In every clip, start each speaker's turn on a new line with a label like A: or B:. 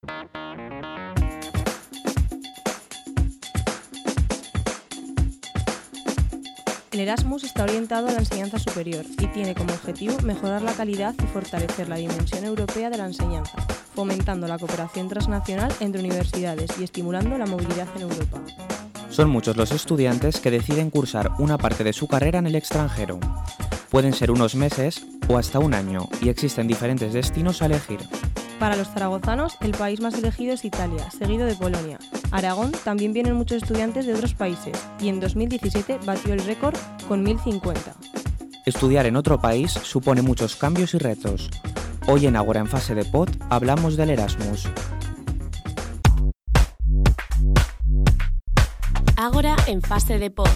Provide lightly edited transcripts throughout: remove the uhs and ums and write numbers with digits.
A: El Erasmus está orientado a la enseñanza superior y tiene como objetivo mejorar la calidad y fortalecer la dimensión europea de la enseñanza, fomentando la cooperación transnacional entre universidades y estimulando la movilidad en Europa.
B: Son muchos los estudiantes que deciden cursar una parte de su carrera en el extranjero. Pueden ser unos meses o hasta un año y existen diferentes destinos a elegir.
A: Para los zaragozanos, el país más elegido es Italia, seguido de Polonia. Aragón también vienen muchos estudiantes de otros países y en 2017 batió el récord con 1050.
B: Estudiar en otro país supone muchos cambios y retos. Hoy en Ágora en Fase de Pod hablamos del Erasmus.
C: Ágora en Fase de Pod.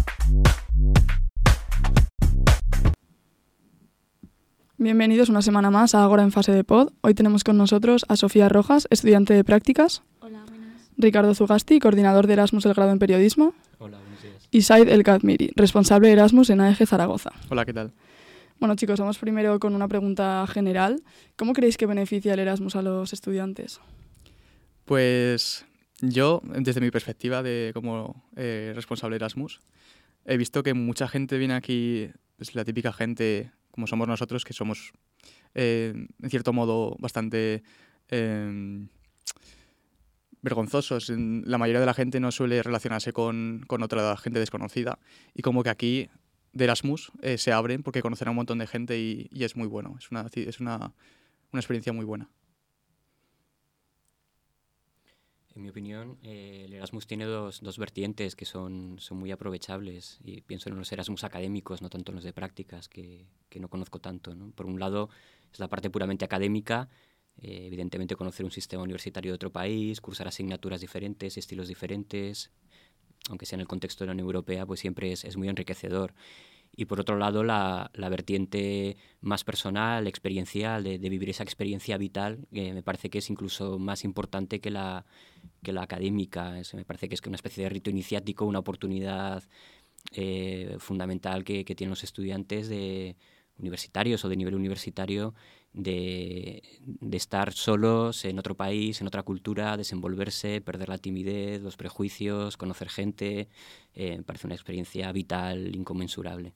D: Bienvenidos una semana más a Ágora en Fase de Pod. Hoy tenemos con nosotros a Sofía Rojas, estudiante de prácticas.
E: Hola, buenas.
D: Ricardo Zugasti, coordinador de Erasmus del grado en periodismo.
F: Hola, buenos días.
D: Y Said El Kadmiri, responsable de Erasmus en AEG Zaragoza.
G: Hola, ¿qué tal?
D: Bueno, chicos, vamos primero con una pregunta general. ¿Cómo creéis que beneficia el Erasmus a los estudiantes?
G: Pues yo, desde mi perspectiva como responsable de Erasmus, he visto que mucha gente viene aquí, es la típica gente como somos nosotros, que somos, en cierto modo, bastante vergonzosos. La mayoría de la gente no suele relacionarse con otra gente desconocida y como que aquí de Erasmus se abren porque conocen a un montón de gente y es muy bueno. Es una experiencia muy buena.
F: En mi opinión, el Erasmus tiene dos vertientes que son muy aprovechables y pienso en los Erasmus académicos, no tanto en los de prácticas, que no conozco tanto, ¿no? Por un lado, es la parte puramente académica, evidentemente conocer un sistema universitario de otro país, cursar asignaturas diferentes, estilos diferentes, aunque sea en el contexto de la Unión Europea, pues siempre es muy enriquecedor. Y por otro lado, la vertiente más personal, experiencial, de vivir esa experiencia vital, me parece que es incluso más importante que la académica. Me parece que es una especie de rito iniciático, una oportunidad fundamental que tienen los estudiantes universitarios o de nivel universitario de estar solos en otro país, en otra cultura, desenvolverse, perder la timidez, los prejuicios, conocer gente. Me parece una experiencia vital inconmensurable.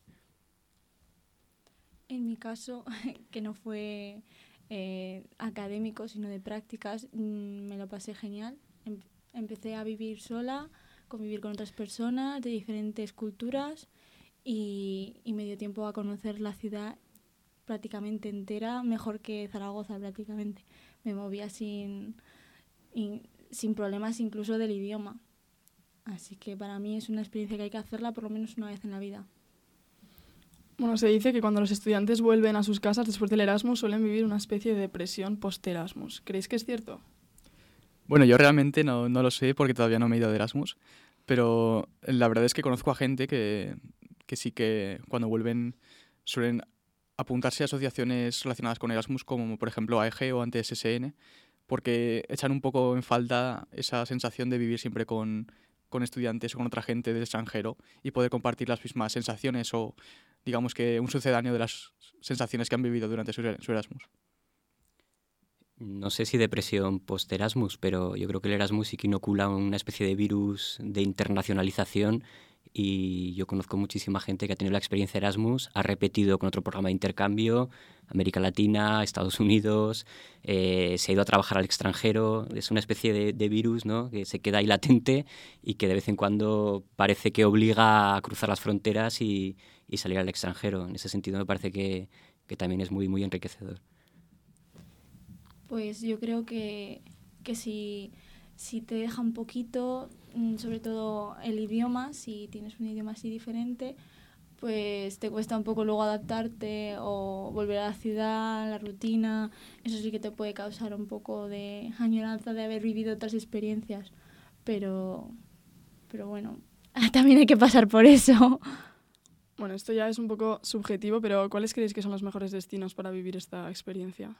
E: En mi caso, que no fue académico, sino de prácticas, me lo pasé genial. Empecé a vivir sola, convivir con otras personas de diferentes culturas y me dio tiempo a conocer la ciudad prácticamente entera, mejor que Zaragoza prácticamente. Me movía sin problemas incluso del idioma. Así que para mí es una experiencia que hay que hacerla por lo menos una vez en la vida.
D: Bueno, se dice que cuando los estudiantes vuelven a sus casas después del Erasmus suelen vivir una especie de depresión post-Erasmus. ¿Creéis que es cierto?
G: Bueno, yo realmente no lo sé porque todavía no me he ido de Erasmus, pero la verdad es que conozco a gente que sí que cuando vuelven suelen apuntarse a asociaciones relacionadas con Erasmus como por ejemplo AEG o antes SSN, porque echan un poco en falta esa sensación de vivir siempre con estudiantes o con otra gente del extranjero y poder compartir las mismas sensaciones o digamos que un sucedáneo de las sensaciones que han vivido durante su Erasmus.
F: No sé si depresión post-Erasmus, pero yo creo que el Erasmus sí que inocula una especie de virus de internacionalización y yo conozco muchísima gente que ha tenido la experiencia Erasmus, ha repetido con otro programa de intercambio, América Latina, Estados Unidos, se ha ido a trabajar al extranjero. Es una especie de virus, ¿no?, que se queda ahí latente y que de vez en cuando parece que obliga a cruzar las fronteras y salir al extranjero. En ese sentido me parece que también es muy, muy enriquecedor.
E: Pues yo creo que si te deja un poquito, sobre todo el idioma, si tienes un idioma así diferente, pues te cuesta un poco luego adaptarte o volver a la ciudad, la rutina. Eso sí que te puede causar un poco de añoranza de haber vivido otras experiencias. Pero bueno, también hay que pasar por eso.
D: Bueno, esto ya es un poco subjetivo, pero ¿cuáles creéis que son los mejores destinos para vivir esta experiencia?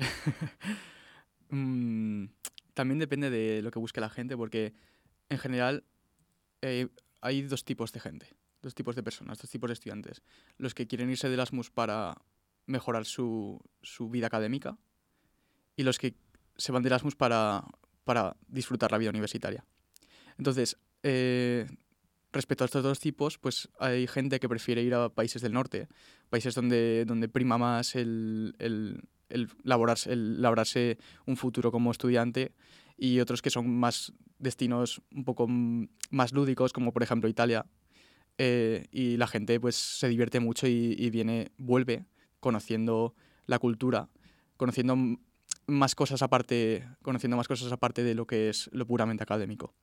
G: También depende de lo que busque la gente, porque en general hay dos tipos de gente, dos tipos de personas, dos tipos de estudiantes. Los que quieren irse de Erasmus para mejorar su vida académica y los que se van de Erasmus para disfrutar la vida universitaria. Entonces, respecto a estos dos tipos, pues hay gente que prefiere ir a países del norte, países donde prima más el labrarse un futuro como estudiante, y otros que son más destinos un poco más lúdicos, como por ejemplo Italia, y la gente pues se divierte mucho y vuelve conociendo la cultura, conociendo más cosas aparte de lo que es lo puramente académico.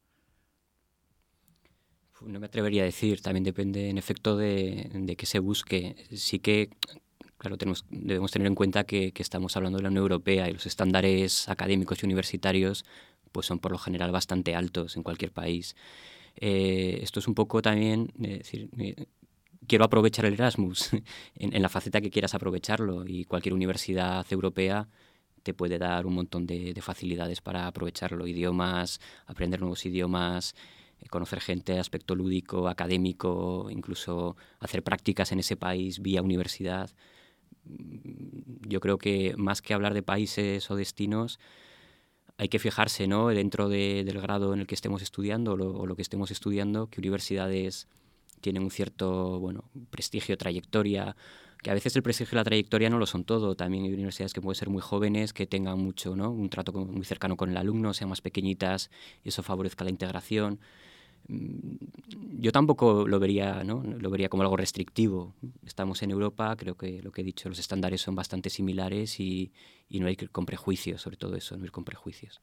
F: No me atrevería a decir, también depende en efecto de qué se busque. Sí que, claro, debemos tener en cuenta que estamos hablando de la Unión Europea y los estándares académicos y universitarios pues son por lo general bastante altos en cualquier país. Esto es un poco también, decir, quiero aprovechar el Erasmus en la faceta que quieras aprovecharlo, y cualquier universidad europea te puede dar un montón de facilidades para aprovecharlo, idiomas, aprender nuevos idiomas, conocer gente, aspecto lúdico, académico, incluso hacer prácticas en ese país vía universidad. Yo creo que más que hablar de países o destinos, hay que fijarse, ¿no?, dentro del grado en el que estemos estudiando o lo que estemos estudiando, qué universidades tienen un cierto prestigio, trayectoria, que a veces el prestigio y la trayectoria no lo son todo. También hay universidades que pueden ser muy jóvenes, que tengan mucho, ¿no?, un trato muy cercano con el alumno, sean más pequeñitas y eso favorezca la integración. Yo tampoco lo vería, ¿no?, lo vería como algo restrictivo. Estamos en Europa, creo que lo que he dicho, los estándares son bastante similares y no hay que ir con prejuicios, sobre todo eso, no ir con prejuicios.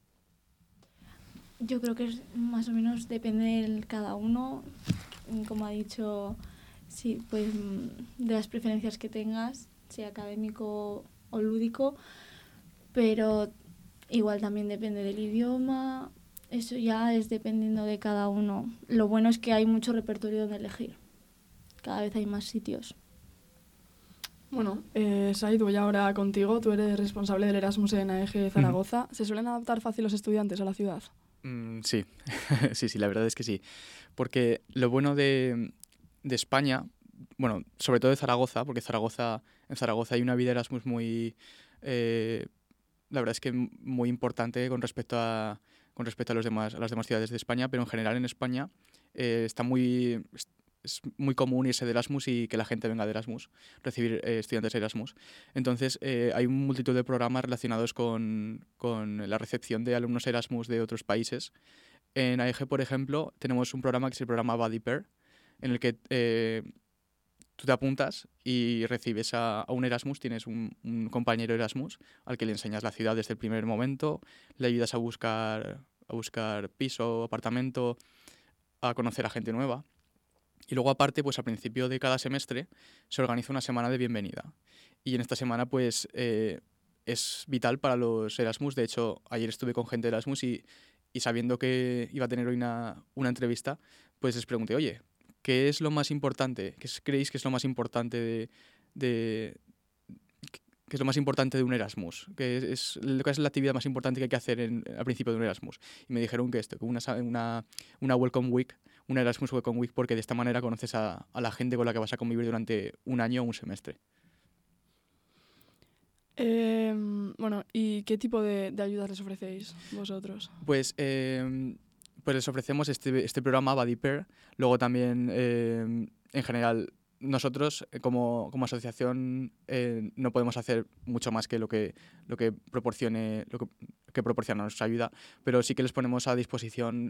E: Yo creo que más o menos depende de cada uno, como ha dicho, sí, pues de las preferencias que tengas, sea académico o lúdico, pero igual también depende del idioma. Eso ya es dependiendo de cada uno. Lo bueno es que hay mucho repertorio donde elegir. Cada vez hay más sitios.
D: Bueno, Said, voy ahora contigo. Tú eres responsable del Erasmus en AEG Zaragoza. ¿Se suelen adaptar fácil los estudiantes a la ciudad?
G: Sí, sí, la verdad es que sí. Porque lo bueno de España, bueno, sobre todo de Zaragoza, porque en Zaragoza hay una vida Erasmus muy, la verdad es que muy importante con respecto a las demás ciudades de España, pero en general en España es muy común irse de Erasmus y que la gente venga de Erasmus, recibir estudiantes de Erasmus. Entonces hay multitud de programas relacionados con la recepción de alumnos Erasmus de otros países. En AEG, por ejemplo, tenemos un programa que es el programa Buddy Pair, en el que tú te apuntas y recibes a un Erasmus, tienes un compañero Erasmus al que le enseñas la ciudad desde el primer momento, le ayudas a buscar piso, apartamento, a conocer a gente nueva. Y luego aparte, pues al principio de cada semestre se organiza una semana de bienvenida. Y en esta semana pues es vital para los Erasmus. De hecho, ayer estuve con gente de Erasmus y sabiendo que iba a tener hoy una entrevista, pues les pregunté, oye, ¿qué es lo más importante? ¿Qué creéis que es lo más importante qué es lo más importante de un Erasmus? ¿Qué es la actividad más importante que hay que hacer al principio de un Erasmus? Y me dijeron que una Welcome Week, una Erasmus Welcome Week, porque de esta manera conoces a la gente con la que vas a convivir durante un año o un semestre.
D: Bueno, ¿y qué tipo de ayudas les ofrecéis vosotros?
G: Pues les ofrecemos este programa Buddy Pair. Luego también, en general, nosotros como asociación no podemos hacer mucho más que lo que proporciona nuestra ayuda, pero sí que les ponemos a disposición,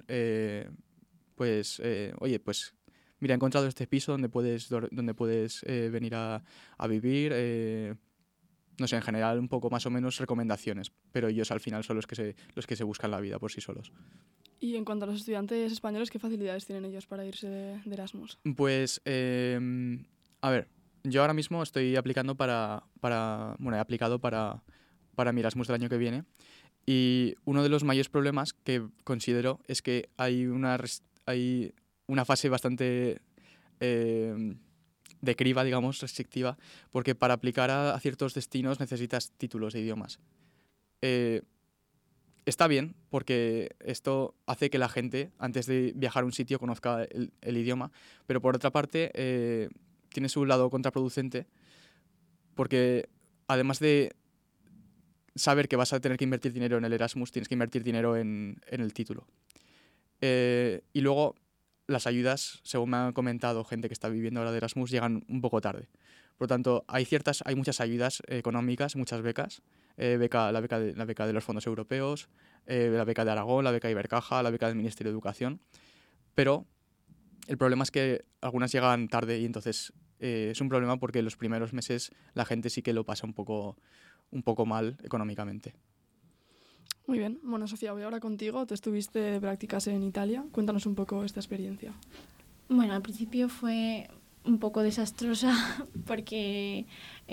G: oye, pues mira, he encontrado este piso donde puedes venir a vivir. No sé, en general un poco más o menos recomendaciones, pero ellos al final son los que se buscan la vida por sí solos.
D: Y en cuanto a los estudiantes españoles, ¿qué facilidades tienen ellos para irse de Erasmus?
G: Pues, a ver, yo ahora mismo estoy aplicando he aplicado para mi Erasmus del año que viene, y uno de los mayores problemas que considero es que hay una fase bastante de criba, digamos, restrictiva, porque para aplicar a ciertos destinos necesitas títulos de idiomas. Está bien, porque esto hace que la gente, antes de viajar a un sitio, conozca el idioma, pero por otra parte tiene su lado contraproducente, porque además de saber que vas a tener que invertir dinero en el Erasmus, tienes que invertir dinero en el título. Y luego las ayudas, según me han comentado gente que está viviendo ahora de Erasmus, llegan un poco tarde. Por lo tanto, hay muchas ayudas económicas, muchas becas. La beca de los fondos europeos, la beca de Aragón, la beca Ibercaja, la beca del Ministerio de Educación. Pero el problema es que algunas llegan tarde y entonces es un problema porque los primeros meses la gente sí que lo pasa un poco mal económicamente.
D: Muy bien. Bueno, Sofía, voy ahora contigo. Tú estuviste de prácticas en Italia. Cuéntanos un poco esta experiencia.
E: Bueno, al principio fue un poco desastrosa porque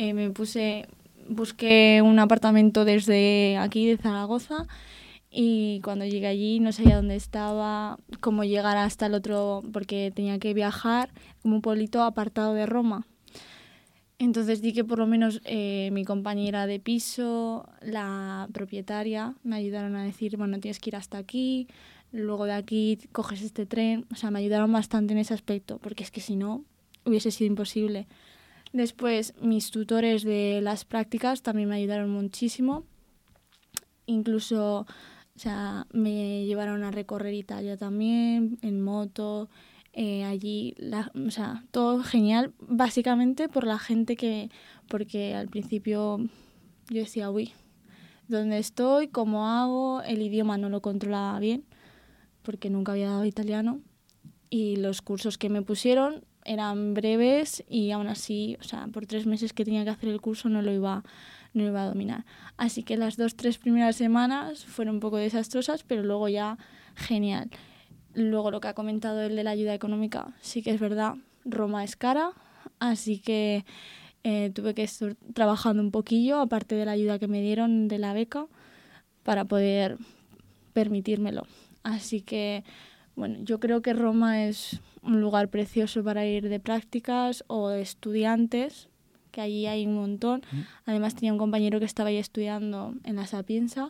E: busqué un apartamento desde aquí, de Zaragoza, y cuando llegué allí no sabía dónde estaba, cómo llegar hasta el otro, porque tenía que viajar como un pueblito apartado de Roma. Entonces di que por lo menos mi compañera de piso, la propietaria, me ayudaron a decir, bueno, tienes que ir hasta aquí, luego de aquí coges este tren. O sea, me ayudaron bastante en ese aspecto, porque es que si no hubiese sido imposible. Después, mis tutores de las prácticas también me ayudaron muchísimo. Incluso, o sea, me llevaron a recorrer Italia también, en moto. Allí, o sea, todo genial, básicamente por la gente porque al principio yo decía, uy, ¿dónde estoy? ¿Cómo hago? El idioma no lo controlaba bien, porque nunca había dado italiano, y los cursos que me pusieron eran breves y aún así, o sea, por 3 meses que tenía que hacer el curso no lo iba a dominar. Así que las 2-3 primeras semanas fueron un poco desastrosas, pero luego ya genial. Luego lo que ha comentado el de la ayuda económica, sí que es verdad, Roma es cara, así que tuve que estar trabajando un poquillo, aparte de la ayuda que me dieron de la beca, para poder permitírmelo. Así que, bueno, yo creo que Roma es un lugar precioso para ir de prácticas o de estudiantes, que allí hay un montón. Además tenía un compañero que estaba ahí estudiando en la Sapienza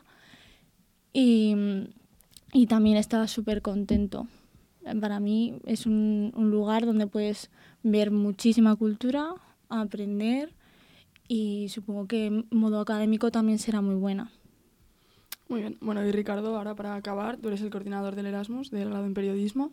E: y también estaba súper contento. Para mí es un lugar donde puedes ver muchísima cultura, aprender, y supongo que en modo académico también será muy buena.
D: Muy bien. Bueno, y Ricardo, ahora para acabar, tú eres el coordinador del Erasmus, del grado en periodismo.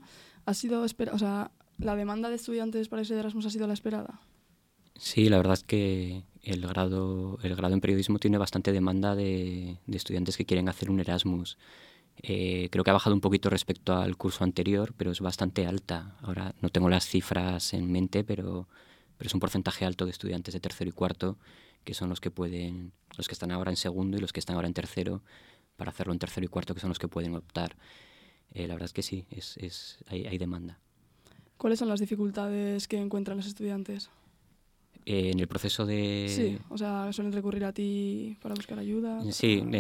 D: ¿La demanda de estudiantes para ese Erasmus ha sido la esperada?
F: Sí, la verdad es que el grado en periodismo tiene bastante demanda de estudiantes que quieren hacer un Erasmus. Creo que ha bajado un poquito respecto al curso anterior, pero es bastante alta. Ahora no tengo las cifras en mente, pero es un porcentaje alto de estudiantes de tercero y cuarto que son los que están ahora en segundo y los que están ahora en tercero, para hacerlo en tercero y cuarto, que son los que pueden optar. La verdad es que sí, hay demanda.
D: ¿Cuáles son las dificultades que encuentran los estudiantes?
F: En el proceso de...
D: Sí, o sea, ¿suelen recurrir a ti para buscar ayuda?
F: Sí, en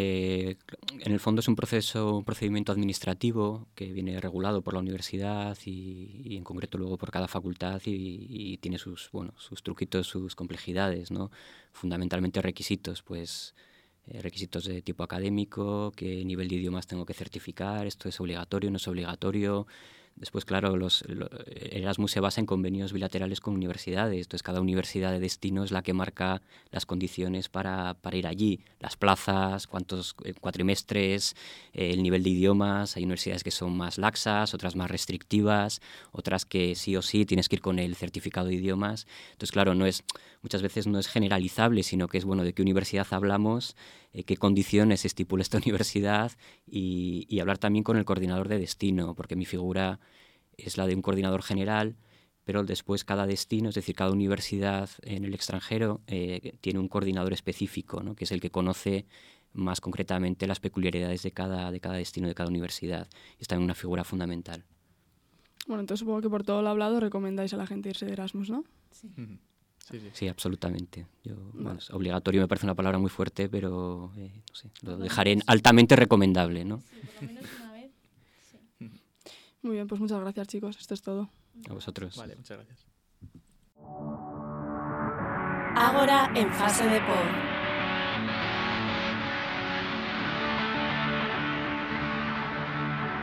F: el fondo es un procedimiento administrativo que viene regulado por la universidad y en concreto luego por cada facultad y tiene sus truquitos, sus complejidades, ¿no? Fundamentalmente requisitos, requisitos de tipo académico, qué nivel de idiomas tengo que certificar, esto es obligatorio, no es obligatorio. Después, claro, Erasmus se basa en convenios bilaterales con universidades. Entonces, cada universidad de destino es la que marca las condiciones para ir allí. Las plazas, cuántos cuatrimestres, el nivel de idiomas. Hay universidades que son más laxas, otras más restrictivas, otras que sí o sí tienes que ir con el certificado de idiomas. Entonces, claro, muchas veces no es generalizable, sino que es, bueno, de qué universidad hablamos, qué condiciones estipula esta universidad y hablar también con el coordinador de destino, porque mi figura es la de un coordinador general, pero después cada destino, es decir, cada universidad en el extranjero tiene un coordinador específico, ¿no? Que es el que conoce más concretamente las peculiaridades de cada destino, de cada universidad. Y es también una figura fundamental.
D: Bueno, entonces supongo que por todo lo hablado recomendáis a la gente irse de Erasmus, ¿no?
E: Sí.
F: Sí, absolutamente. Es obligatorio, me parece una palabra muy fuerte, pero no sé, lo dejaré altamente recomendable, ¿no?
E: Sí, por lo menos una vez. Sí.
D: Muy bien, pues muchas gracias, chicos. Esto es todo.
F: A vosotros.
G: Vale, muchas gracias.
C: Ágora en fase de pod.